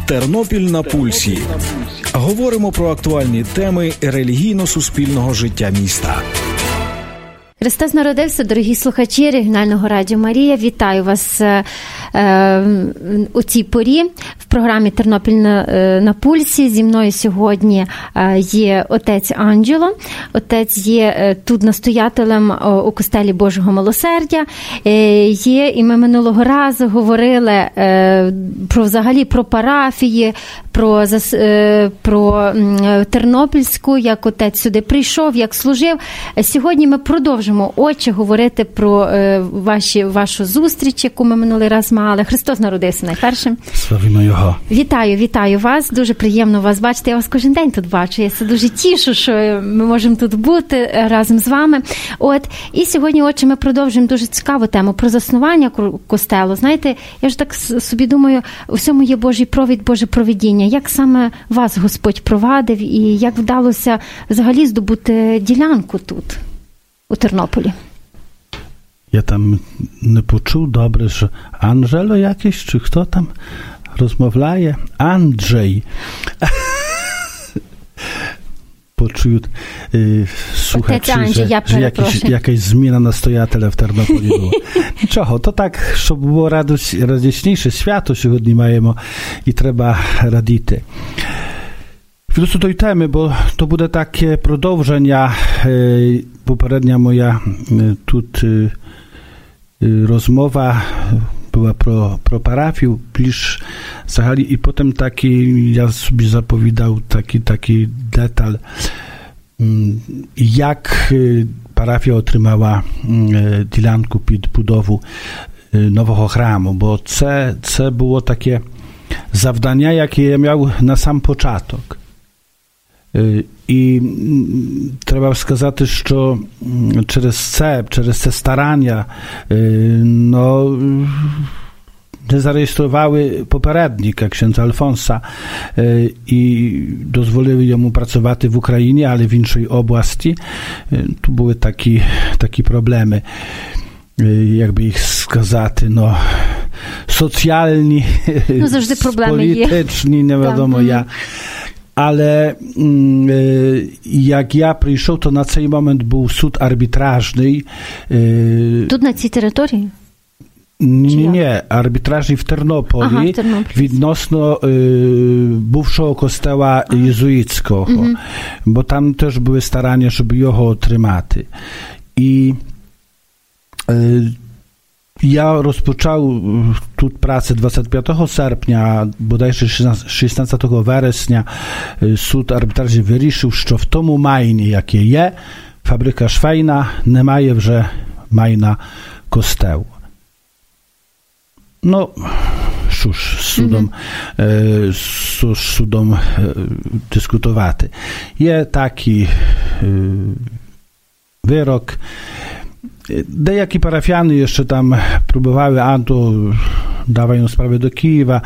Тернопіль на пульсі. Говоримо про актуальні теми релігійно-суспільного життя міста. Христос народився, дорогі слухачі регіонального радіо Марія. Вітаю вас у цій порі в програмі «Тернопіль на пульсі». Зі мною сьогодні є отець Анджело. Отець є тут настоятелем у костелі Божого Милосердя. Є, і ми минулого разу говорили взагалі про парафії, про Тернопільську, як отець сюди прийшов, як служив. Сьогодні ми продовжимо, отче, говорити про вашу зустріч, яку ми минулий раз мали. Христос народився найпершим. Славімо Його. Вітаю вас. Дуже приємно вас бачити. Я вас кожен день тут бачу. Я дуже тішу, що ми можемо тут бути разом з вами. І сьогодні, отче, ми продовжуємо дуже цікаву тему про заснування костелу. Знаєте, я ж так собі думаю, у всьому є Божий провід, Боже провидіння. Як саме вас Господь провадив і як вдалося взагалі здобути ділянку тут, у Тернополі? Я там не почув добре, що Анджело якийсь, чи хто там розмовляє? Анджей. Почують слухачі, що якась зміна настоятеля в Тернополі була. Нічого, то так, щоб було радісніше, свято сьогодні маємо і треба радіти. Wrócę do tej temy, bo to będzie takie продовження. Попередня моя тут розмова była pro parafię, bliż zagali i potem taki, ja sobie zapowiadał taki detal, jak parafia otrzymała dілянку pід budowę nowego chramu, bo це było takie завдання, jakie ja miał na sam początek. І треба сказати, що через це старання не зареєстрували попередника księdza Alfonsa і дозволили йому працювати в Україні, але в іншій області. Tu були такі проблеми, якби їх сказати, соціальні, завжди проблеми політичні, невідомо як. Ale jak ja przyszedł, to na ten moment był sąd arbitrażny. Tu na tej terytorii? Nie, arbitrażny w Ternopoli, відносно bywszego kościoła jezuickiego, bo tam też były starania, żeby jego otrzymać. I ja rozpoczął tu pracę 25 sierpnia, bodajże 16 września sąd arbitrażny wyrішив, що в тому майні, яке є, фабрика швейна не має вже майна костелу. Що ж, з судом dyskutувати. Є такий wyrok. Dejaki parafiany jeszcze tam próbowały, dawają sprawę do Kijewa,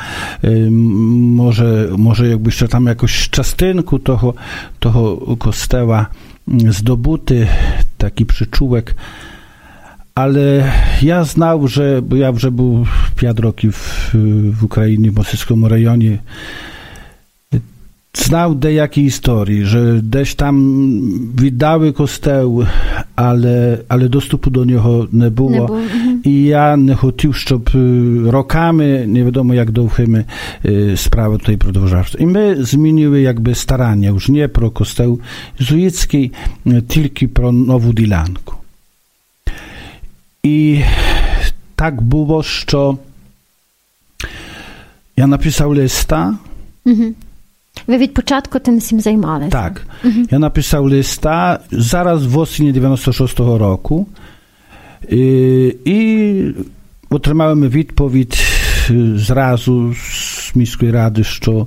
może jakby jeszcze tam jakoś czastynku toho kościoła zdobyty, taki przyczółek, ale ja znał, bo ja вже był 5 років w Ukrainie, w Mosyckim rejonie, znał деякі історії, що десь там віддали костел, але доступу до нього не було. І я не хотів, щоб роками, невідомо як довгими, справа той продовжався. І ми змінили якби старання, już nie про костел єзуїтський, тільки про нову ділянку. І так було, що я написав листа. Ви від початку тим всім займалися? Так. Я написав листа зараз в осені 96-го року і отримали відповідь зразу з міської ради, що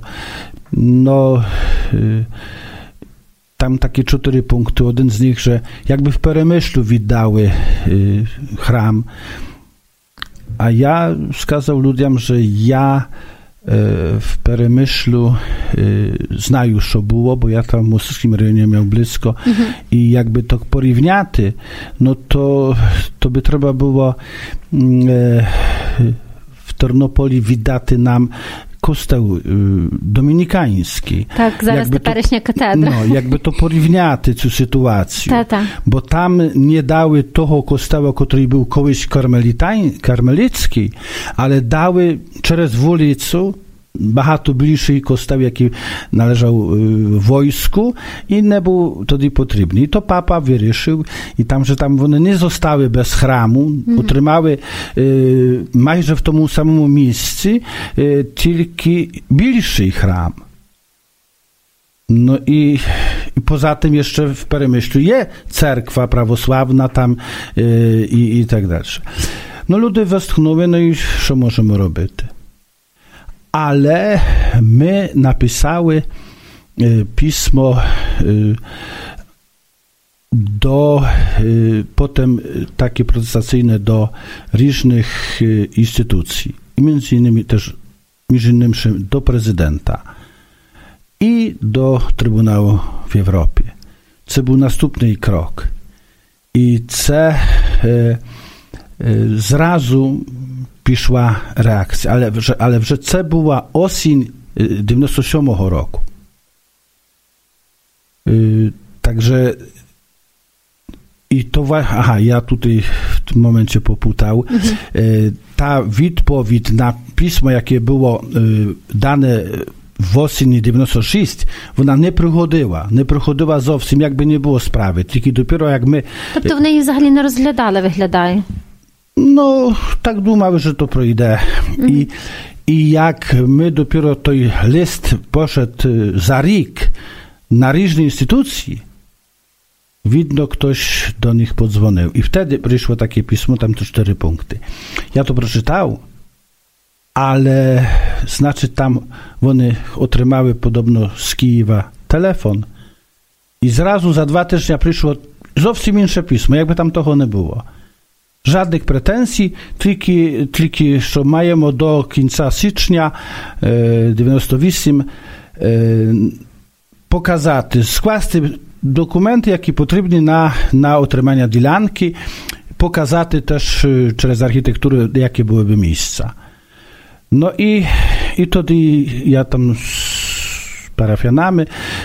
tam takie 4 punkty. Один z nich, że jakby w Перемишлю віддали храм. A ja wskazał ludziom, że ja w Перемишлю знаю, що було, бо я там в Московському районі мав близько. І якби так порівняти, то би треба було в Тернополі віддати нам kościół dominikański. Tak, zaraz teперішня катедра. No, jakby to porówniać tę sytuację. Bo tam nie dały toho kościoła, który był kiedyś karmelicki, ale dały przez ulicę багато більший костел, який належав войску, і не був тоді потрібний. І то папа вирішив, і там вони не zostały без храму, отримали майже в тому самому місці тільки більший храм. No i poza tym jeszcze w Peremyślu jest cerkwa prawosławna tam i tak dalej. No ludzie westchnęły, no i co możemy robić? Ale my napisały pismo do potem takie protestacyjne do różnych instytucji, między innymi też do prezydenta i do Trybunału w Europie. To był następny krok. I zrazu przyszła reakcja, ale że to była osień 97 roku. Także i to ja tutaj w tym momencie poputał. Ta odpowiedź na pismo, jakie było dane w осені 96, вона не приходила зовсім, якби не було справи. Тільки допіро, як ми... Тобто вони її взагалі не розглядали, виглядає? No, tak думали, że to пройде. I jak my dopiero той list poszedł za rok na różne instytucje, widno ktoś do nich podzwonił. I wtedy przyszło takie pismo, tam to 4 punkty. Ja to przeczytał, ale znaczy tam one otrzymały podobno z Kijewa telefon i zrazu za 2 tygodnie przyszło zupełnie inne pismo, jakby tam toho nie było. Żadnych pretensji, tylko że mamy do końca stycznia 98 pokazać, składać dokumenty, jakie potrzebne na otrzymanie dylanki, pokazać też przez architekturę, jakie byłyby miejsca. No i wtedy ja tam z parafianami,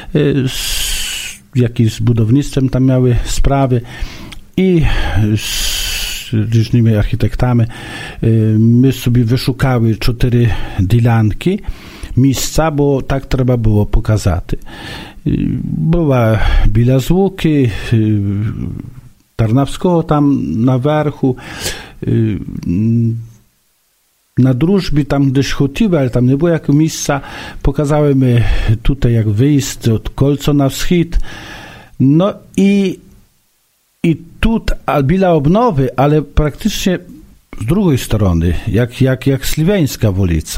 z budownictwem tam miały sprawy i z różnymi architektami my sobie wyszukały 4 dylanki miejsca, bo tak trzeba było pokazać. Była Biela Zwłoki, Tarnawskiego tam na werchu, na Drużbie tam gdzieś chodziły, ale tam nie było jakiego miejsca. Pokazały my tutaj jak wyjść od Kolca na wschód. No i tu biła obnowy, ale praktycznie z drugiej strony, jak Sliweńska ulica.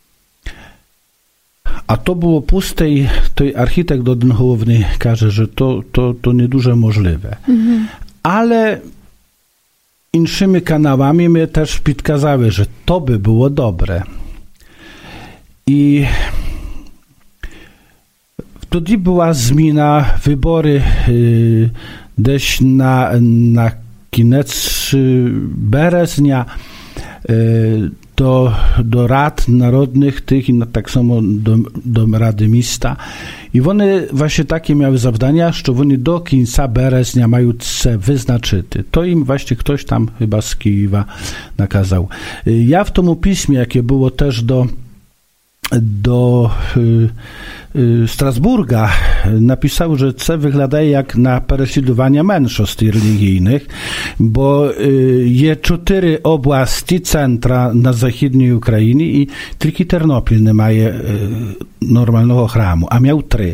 A to było puste i той architekt один головний каже, że to nie dużo możliwe. Ale innymi kanałami my też podkazały, że to by było dobre. I wtedy była zmiana, wybory gdzieś na koniec березня do rad narodnych tych i tak samo do Rady Miasta. I one właśnie takie miały zadania, że one do końca березня mają się wyznaczyć. To im właśnie ktoś tam chyba z Kijewa nakazał. Ja w tym pismie, jakie było też do Strasburga, napisał, że to wygląda jak na prześladowania mniejszości religijnych, bo jest 4 oblasti, centra na zachodniej Ukrainie i tylko Ternopil nie ma normalnego chramu, a miał 3.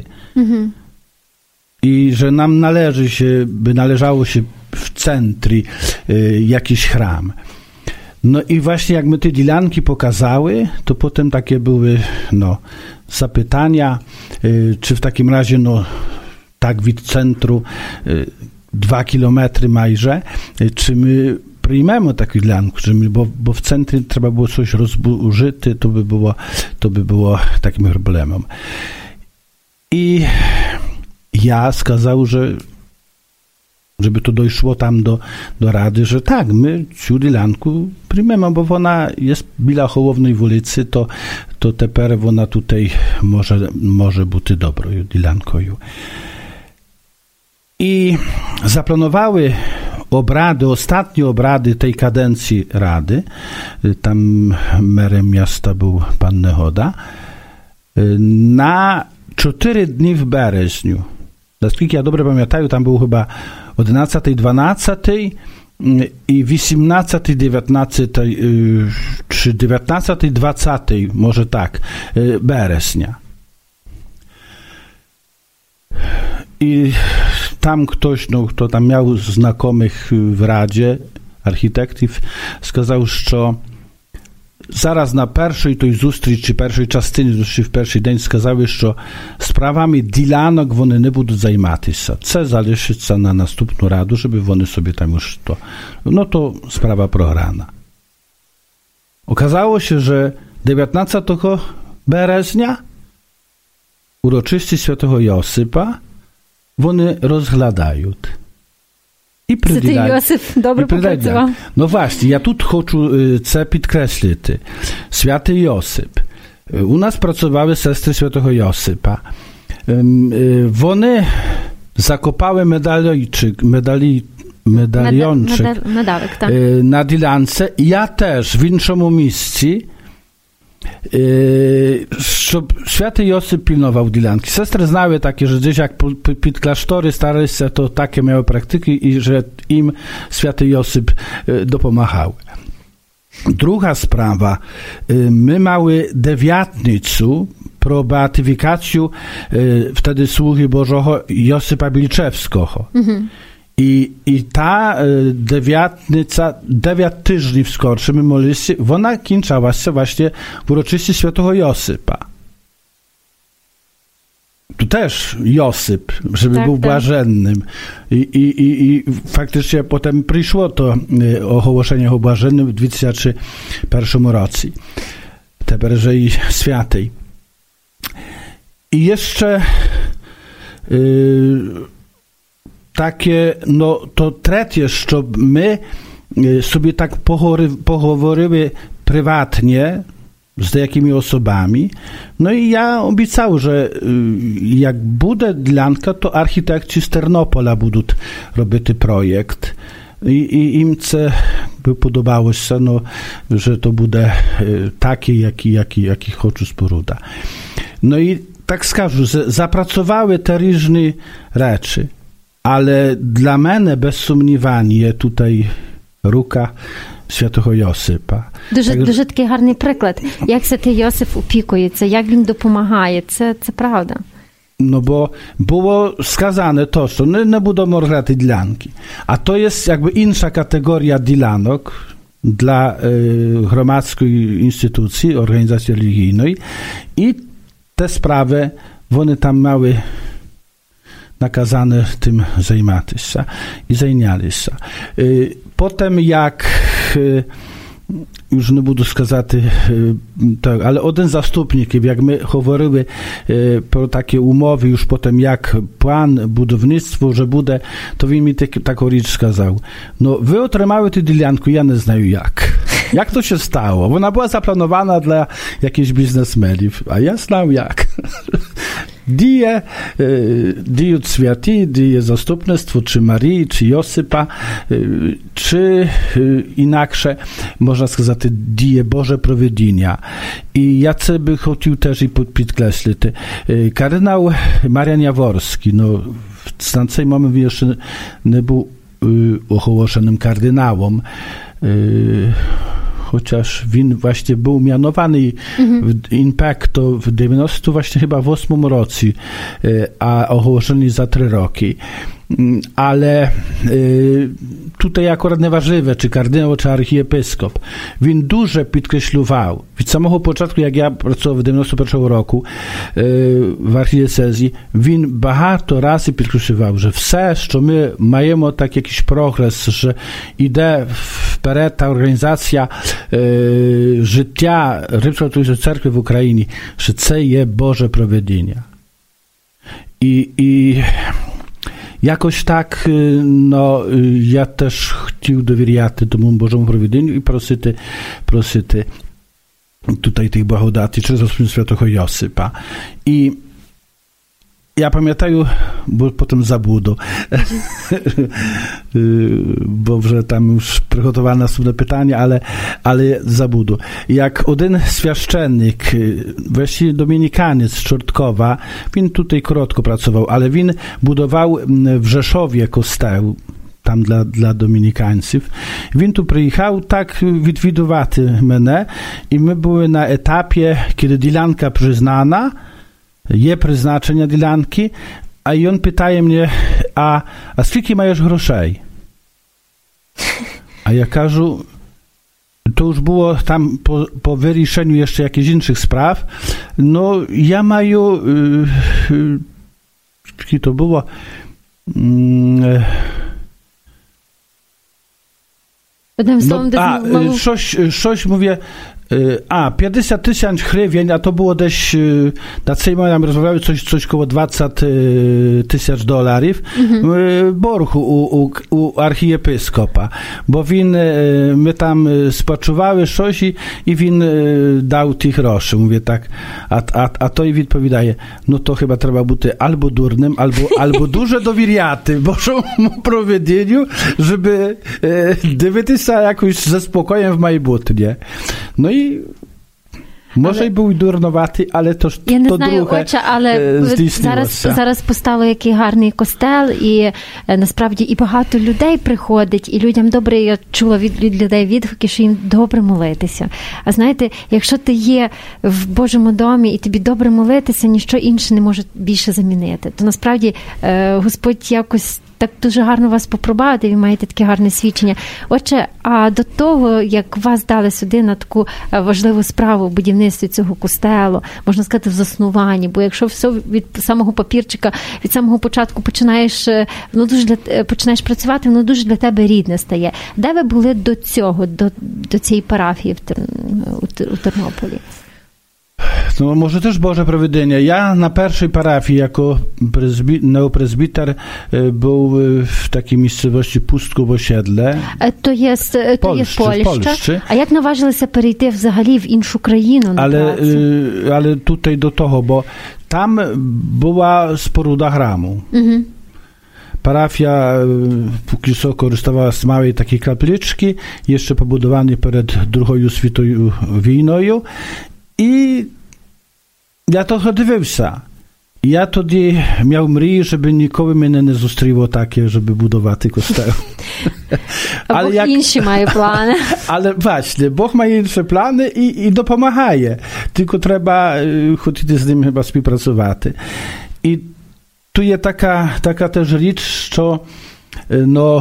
I że nam należało się w centrum jakiś chram. No i właśnie jak my te dylanki pokazały, to potem takie były zapytania, czy w takim razie tak w centrum 2 kilometry majże, czy my przyjmiemy taką dylankę, bo w centrum trzeba było coś rozburzyć, to by było takim problemem. I ja skazał, żeby to dojszło tam do rady, że tak, my цю ділянку приймемо, бо вона є біля Холовної вулиці, то тепер вона tutaj може бути доброю ділянкою. I zaplanowały obrady, ostatnie obrady tej kadencji Rady, tam merem miasta był pan Nehoda, na 4 dni w bereźniu. Naskільки ja dobrze pamiętam, tam był chyba 11, 12 i 18, 19 czy 19, 20, może tak, bereźnia. I tam ktoś, kto tam miał znajomych w Radzie, architektów, сказав, що зараз на першій той зустрічі, першій частині зустрічі в перший день сказали, що справами ділянок вони не будуть займатися. Це залишиться на наступну раду, щоб вони собі там już to. No to sprawa програна. Okazało się, że 19 березня uroczystość świętego Josipa вони розглядають. Святий Йосип добре попрацював. Ну, власне, я тут хочу це підкреслити. Святий Йосип. У нас працювали сестри Святого Йосипа. Вони закопали медальйончик на ділянці. Я теж в іншому місці, щоб Święty Josip pilnował dілянки. Sestry znały takie, że gdzieś jak pід klasztory staraliście, to takie miały praktyki i że im Święty Josip dopomagał. Druga sprawa. My mamy dewiatnicę pro beatyfikację wtedy sługi Bożego Josipa Bilczewskiego. I ta dewiatnica, 9 tygodni wskorczy, my modliliśmy, ona kończyła się właśnie w uroczystości Świętego Josipa. Tu też Josip, żeby był błażennym. I faktycznie potem przyszło to ogłoszenie o błażennym w 2001 roku. Teperze i świętej. I jeszcze takie, no to trzecie, że my sobie tak poговорили prywatnie z jakimi osobami. No i ja obiecał, że jak będzie dylянка, to architekci z Ternopola będą robić projekt. I im by podobało się, no, że to będzie takie, jaki chcą spóruda. No i tak skażę, że zapracowały te różne rzeczy. Ale dla mnie bez сумнівання tutaj рука Святого Йосипа. Дуже такий гарний приклад, як Святий Йосип опікується, як він допомагає, це правда. No bo było skazane to, że nie będą rozgrywać dілянки. A to jest jakby inna kategoria dілянок dla gromadzkiej instytucji, organizacji religijnej i te sprawy, one tam miały nakazane tym zajmować się i zajęli się. Potem jak już nie będę сказать, tak, ale jeden zastupnik, jak my mówili pro takie umowy, już potem jak plan budownictwa, że będzie, to він mi taką rzecz сказав. No, wy otrzymały tę dілянку, ja nie znam jak. Jak to się stało? Ona była zaplanowana dla jakichś biznesmenów, a ja znał jak. Dije Święty, dije zastupnictwo, czy Marii, czy Josypa, czy inaksze, można сказать, dije Boże prowidzenia. I ja by chciał też i podkreślić, kardynał Marian Jaworski, no w tamtej momencie jeszcze nie był ogłoszonym kardynałem, chociaż win właśnie był mianowany w impacto w 90 właśnie chyba w 8 roku, a ogłoszony za 3 roki. Ale tutaj akurat nieważliwe, czy kardynał, czy archiepiskop. Win dużo podkreślował. Od samego początku, jak ja pracował w 91 roku w archidiecezji, win bardzo razy podkreślował, że wszystko, co my mamy tak jakiś progres, że idzie wперед ta organizacja życia Римської Церкви w Ukrainie, że to jest Boże prowidzenie. I jakoś tak, no, ja też chciał dowierjати тому Божому провидінню і просити tutaj tych благодаті через Святого Йосипа. І ja pamiętam, bo potem zabudę, bo że tam już przygotowane są pytania, ale zabudę. Jak jeden świaszczennik, właściwie dominikaniec z Czortkowa, on tutaj krótko pracował, ale on budował w Rzeszowie kościół, tam dla dominikańców. On tu przyjechał tak відвідувати mnie i my były na etapie, kiedy dzielanka przyznana, je przeznaczenia dzielanki, a i on pytaje mnie, a skільки masz groszej? A ja кажу, to już było tam po wyriszeniu jeszcze jakichś innych spraw, no ja maju, skільки to było, coś mówię, 50 tysięcy hrywień, a to było gdzieś, na tej nam rozmawiały coś koło 20 tysięcy dolarów, borchu u archiepiskopa, bo my tam spoczuwały coś i win dał tych groszy. Mówię tak, a to i odpowiadaje, no to chyba trzeba być albo durnym, albo duże dowierjaty Bożemu prowadzeniu, żeby dywityć się jakoś ze spokojem w majbutnie. No i może i był дурноватий, але то я не знаю, отче, але зараз постало який гарний костел, і насправді і багато людей приходить, і людям добре, я чула від людей відгуки, що їм добре молитися. А знаєте, якщо ти є в Божому домі і тобі добре молитися, ніщо інше не може більше замінити. То насправді Господь якось так дуже гарно вас попробувати, ви маєте таке гарне свідчення. Отже, а до того, як вас дали сюди на таку важливу справу в будівництві цього костелу, можна сказати, в заснуванні, бо якщо все від самого папірчика, від самого початку починаєш працювати, воно дуже для тебе рідне стає. Де ви були до цього, до цієї парафії у Тернополі? No może też Boże prowadzenie. Ja na pierwszej parafii jako neoprezbiter był w takiej miejscowości Pustków-Osiedle. To jest Польща. A jak naważyliście перейти взагалі в іншу країну? Ale tutaj do toho, bo tam była spоруда храму. Parafia póki co korzystała z małej takiej kapliczki, jeszcze pobudowanej przed II Światową wojną. I ja to dивився. Ja тоді miał mrію, żeby nikogo mnie nie zустріло takie, żeby budować kościół. Ale Bóg inne ma plany. Ale właśnie, Bóg ma inne plany i dopomagaje. Tylko trzeba chodzić z nim chyba współpracować. I tu jest taka też rzecz, że no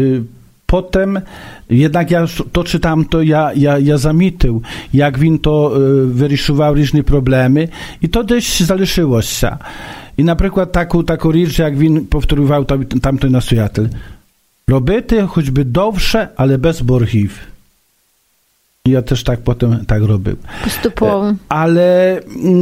potem jednak ja to czytam, to ja zamytył, jak win to wyryszywał różne problemy i to też zaliczyło się. I na przykład taką rzecz, jak win powtórzył tamten nastojatel. Robię choćby dobrze, ale bez borgów. I ja też tak potem tak robił. Postupowo. Ale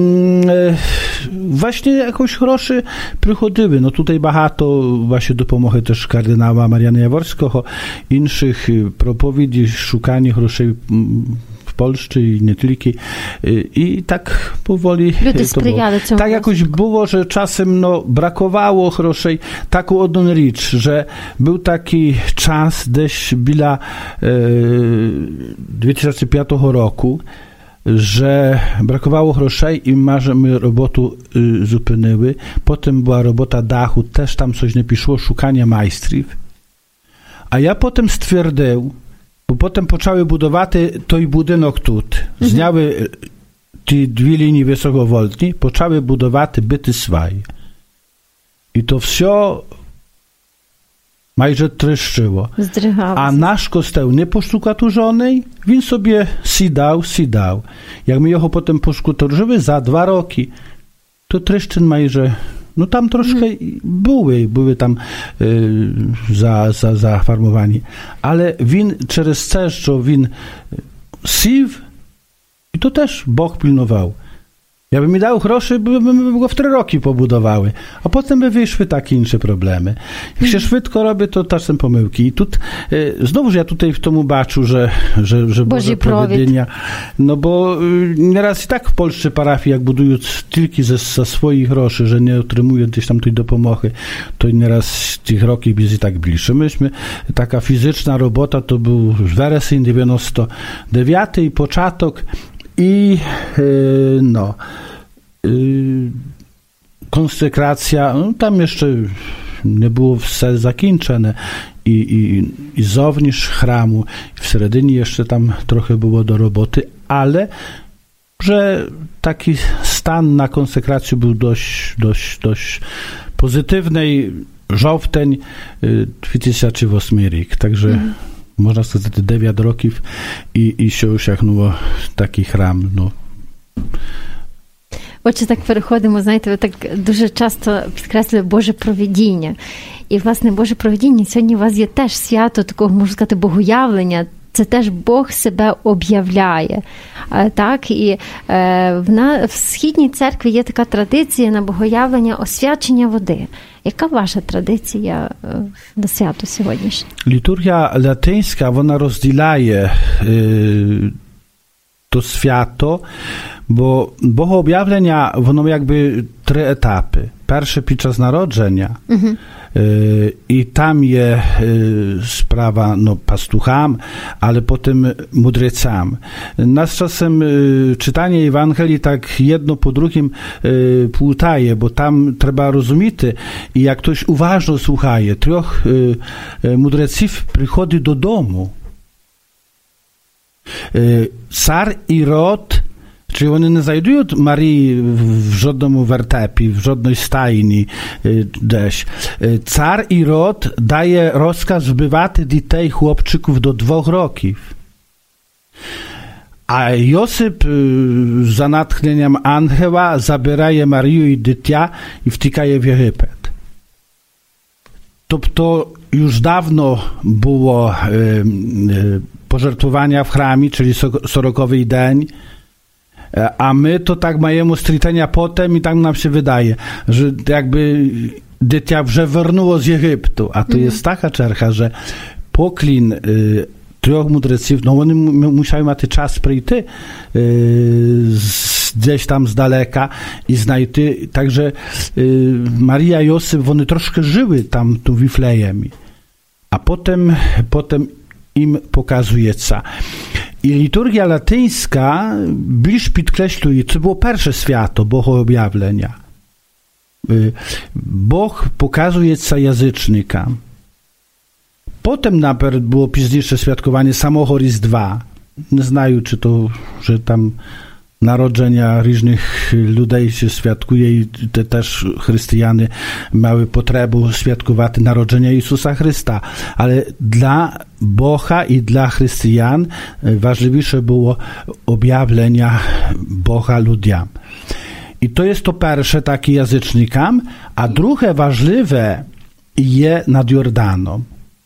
właśnie jakoś groszy przychodziły. No tutaj багато właśnie dopomogę też kardynała Mariana Jaworskiego, innych propowiedzi, szukanie groszy w Polsce i nie tylko. I tak powoli ludzie sprzyjali to tak jakoś było, że czasem brakowało groszy. Taką одну rzecz, że był taki czas gdzieś bila 2005 roku, że brakowało groszej i my robotę zupełniły. Potem była robota dachu, też tam coś nie piszło, szukanie majstrów. A ja potem stwierdził, bo potem poczęły budować той budynek тут. Zniały te dwie linie wysokowoltni, poczęły budować byty swaj. I to wszystko майже трещило. А наш костел не поштукатурзований, він собі сідав. Як ми його потім поштукатурили за 2 роки, то тріщин майже, там трошки були там зафармовані. Але він через це, що він сів, і то теж Бог пильнував. Jakby mi dał groszy, bym go w 3 roki pobudowały. A potem by wyszły takie inne problemy. Jak się szybko robi, to też są pomyłki. I tu znowuż ja tutaj w tomu baczu, że Boże prowidzenia. No bo nieraz i tak w Polsce parafii, jak budują tylko za swoich groszy, że nie otrzymują gdzieś tam tej dopomocy, to nieraz tych roki jest i tak bliższe. Myśmy, taka fizyczna robota, to był wrzesień 99 i początek konsekracja, no, tam jeszcze nie było wse zakończone i zownicz chramu, w seredinie jeszcze tam trochę było do roboty, ale że taki stan na konsekrację był dość pozytywny i żołteń 2008 rok, także można сказать 9 років і що osiągnęło taki храм. Ну. Отже, так переходимо, знаєте, ви так дуже часто підкреслили Боже провидіння. І, власне, Боже провидіння, сьогодні у вас є теж свято такого, можна сказати, богоявлення. Це теж Бог себе об'являє. Так? І в Східній церкві є така традиція на богоявлення освячення води. Яка ваша традиція до святу сьогоднішнього? Liturgia latyńska, ona rozdіляє to święto, bo Bogoobjawienia, ono jakby 3 etapy. Pierwszy podczas narodzenia i tam jest sprawa pastucham, ale potem mudrecam. Nas czasem czytanie Ewangelii tak jedno po drugim płutaje, bo tam trzeba rozumieć i jak ktoś uważnie słuchaje, 3 mudreców przychodzi do domu. Car i Rod, czyli oni nie znajdują Marii w żadnym wertepie, w żadnej stajni gdzieś. Car i Rod daje rozkaz wbywać dzieci chłopczyków do 2 roków. A Josip za natchnieniem Angela zabieraje Marię i dziecię i wtykaje w Egipt. To już dawno było pożertowania w chramie, czyli 40 dzień, a my to tak majemy stritenia potem i tak nam się wydaje, że jakby dziecię wrzewernuło z Egiptu, a to jest taka czercha, że poklin 3 mudreców, no oni musiały mieć czas przyjść gdzieś tam z daleka i znajty, także Maria i Josip, oni troszkę żyły tam tu Wiflejem, a potem im pokazuje co. I liturgia latyńska bliż podkreśluje, co było pierwsze święto Bogoobjawienia. Bóg pokazuje co języcznikom. Potem najpierw było późniejsze świadkowanie samego Rizdwa. Nie znają, czy to, że tam narodzenia różnych ludzi się świadkuje i te też chrześcijanie miały potrzebę świadkować narodzenia Jezusa Chrysta. Ale dla Boga i dla chrześcijan ważniejsze było objawienia Boga ludziom. I to jest to pierwsze takie języcznikom, a drugie ważliwe jest nad Jordanem.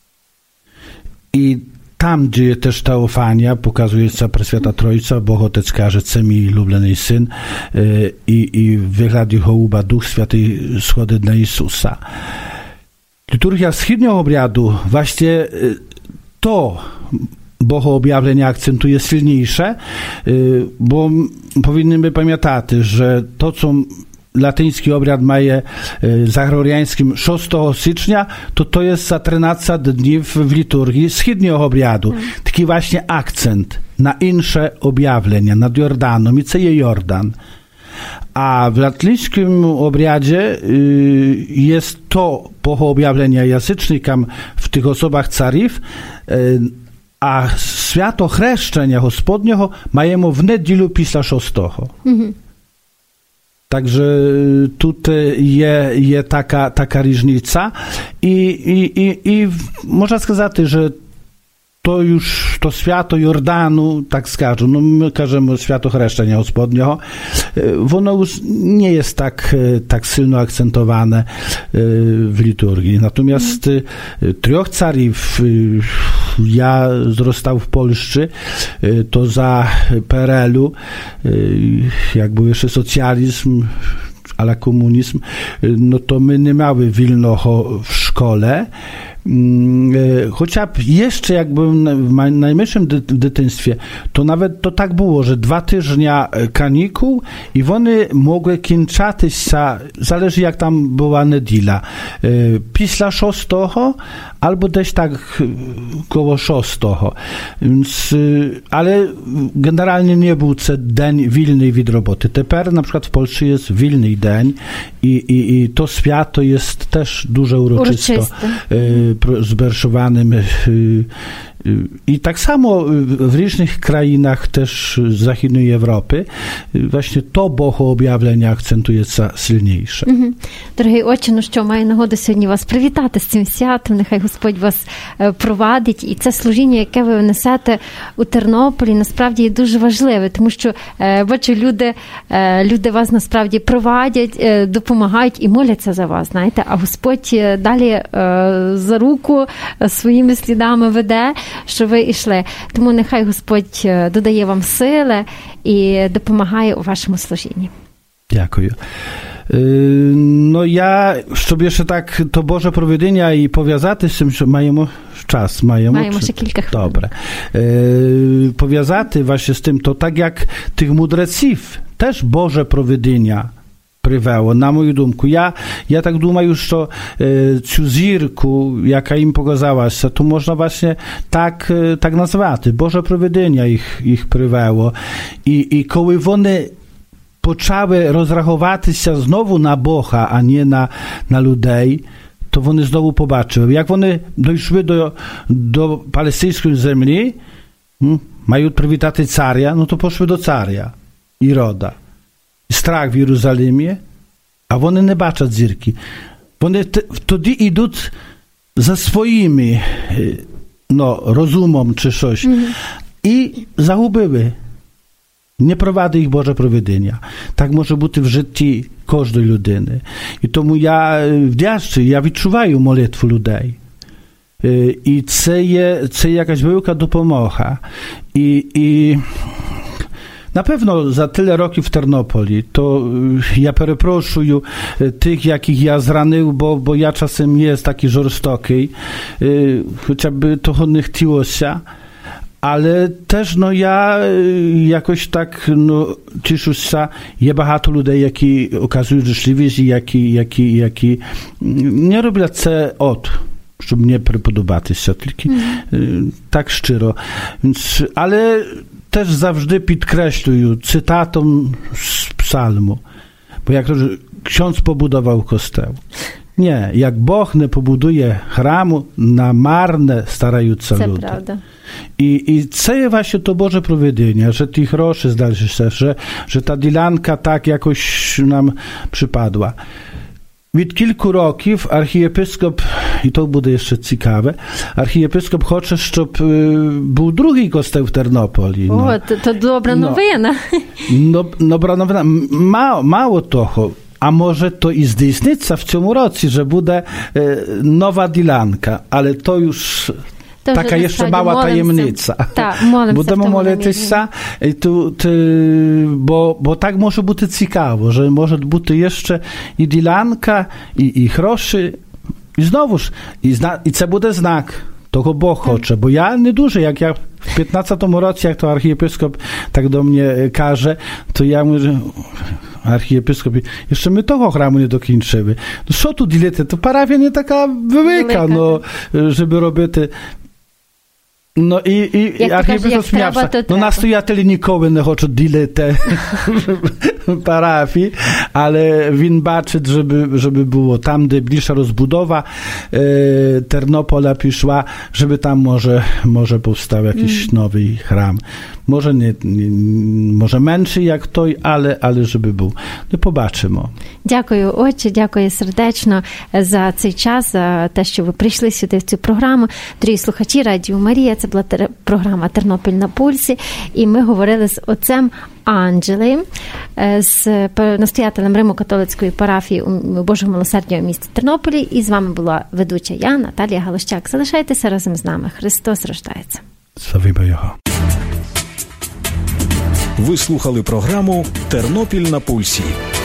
I tam, gdzie jest też teofania, pokazuje się Preswięta Trójca, Bóg Otec każe, co mi lubiony Syn i wygląd jego łba Duch Święty schody na Jezusa. Liturgia wschodniego obradu właśnie to Bogoobjawienie akcentuje silniejsze, bo powinniśmy pamiętać, że to, co latyński obrad ma za gregoriańskim 6 stycznia, to jest za 13 dni w liturgii wschodniego obradu. Taki właśnie akcent na inne objawienia, nad Jordanem i co jest Jordan. A w latyńskim obradzie jest to Bogoobjawienie języcznikom w tych osobach carów, a święto chrzczenia Gospodniego majemy w niedzielę pisla 6. Także tutaj jest taka różnica i można сказать, że to już to święto Jordanu, tak skażę, no my każemy święto chrzczenia Gospodniego, ono już nie jest tak silno akcentowane w liturgii. Natomiast 3 carów ja zrostał w Polsce, to za PRL-u, jak był jeszcze socjalizm, ale komunizm, no to my nie miały Wilno w szkole. Chociaż jeszcze jak byłem w najmniejszym dzieciństwie, to nawet to tak było, że 2 tygodnie kanikuł i one mogły kończyć się, zależy jak tam była niedziela, pisla 6 albo gdzieś tak koło 6. Więc, ale generalnie nie był to dzień wolny od roboty. Teraz na przykład w Polsce jest wolny dzień i to święto jest też dużo uroczysto zberszowanym. I tak samo w różnych krajach też Zachodniej Europy właśnie to Божого об'явлення акцентується сильніше. Дорогий отче, ну що, маю нагоду сьогодні вас привітати з цим святом. Нехай Господь вас провадить. І це служіння, яке ви несете у Тернополі, насправді є дуже важливе, тому що, бачу, люди вас насправді провадять, допомагають і моляться за вас, знаєте, а Господь далі за руку своїми слідами веде, що ви йшли. Тому нехай Господь додає вам сили і допомагає у вашому служінні. Дякую. No ja, щоб jeszcze tak to Boże prowadzenia i powiązać z tym, że mają czas. Mają jeszcze kilka chwil. Dobre. Powiązać właśnie z tym, to tak jak tych mudreców też Boże prowadzenia prywało, na moją думку. Ja tak думаю, że цю зірку, jaka im pokazała się, to można właśnie tak nazwać. Boże prowadzenia ich prywało. I koły one poczęły rozrachować się znowu na Boha, a nie na ludzi, to one znowu pobaczyły. Jak one dojszły do palestyńskiej ziemi, mają przywitać caria, no to poszły do caria i roda. Strach w Jerozolimie, a one nie baczą zirki. One wtedy idą za swoimi rozumom czy coś i zagubiły. Nie prowadzi ich Boże prowadzenia. Tak może być w życiu każdej ludyny. I tomu ja wdzięczny, ja відчуваю молитву людей. І це jakaś wielka dopomoga. I na pewno za tyle roków w Ternopoli, to ja przepraszam tych, jakich ja zranił, bo ja czasem jest taki żorstoki, chociażby to nie chciało się. Ale też, ja jakoś tak, cieszę się, jest багато людей, які okazują życzliwość i які nie robią to żeby mnie podobać się, tylko tak szczero. Więc, ale też zawsze podkreśluję cytatą z psalmu, bo jak to, że ksiądz pobudował kościół. Nie, jak Bóg nie pobuduje chramu, na marne starają się ludzie. Prawda. I co jest właśnie to Boże prowadzenie, że tych groszy zdali się, że ta dylanka tak jakoś nam przypadła. Від kilku roków archiepiskop, i to będzie jeszcze ciekawe, archiepiskop chce, żeby był drugi kościół w Ternopoli. O, to dobra nowina. Dobra nowina. Mało toho. A może to i zdійсниться w tym roku, że będzie nowa dylanka, ale to już taka jeszcze mała tajemnica. Будемо молитися, bo tak może być ciekawe, że może być jeszcze i dylanka, i groszy, i znowuż, i co będzie znak tego Bóg chce, bo ja nie dużo, jak ja w 15 roku, jak to archiepiskop tak do mnie każe, to ja mówię, że archiepiskop, jeszcze my tego chramu nie dokończymy. No co tu dilety? To parafia nie taka wielka, żeby robić. No i archiepiskop śmiał się. Nastojateli nikogo nie chcą dilety parafii, ale win baczyć, żeby było tam, gdzie bliższa rozbudowa Ternopola przyszła, żeby tam może powstał jakiś nowy chram. Może nie, może менший, як той, але żeby був. Побачимо. Дякую, отче, дякую сердечно за цей час, за те, що ви прийшли сюди в цю програму. Дорогі слухачі Радіо Марія, це була програма «Тернопіль на пульсі», і ми говорили з отцем Анджели, з настоятелем Римо-католицької парафії у Божого милосердя у місті Тернополі. І з вами була ведуча я, Наталія Галущак. Залишайтеся разом з нами. Христос рождається. Славімо Його. Ви слухали програму «Тернопіль на пульсі».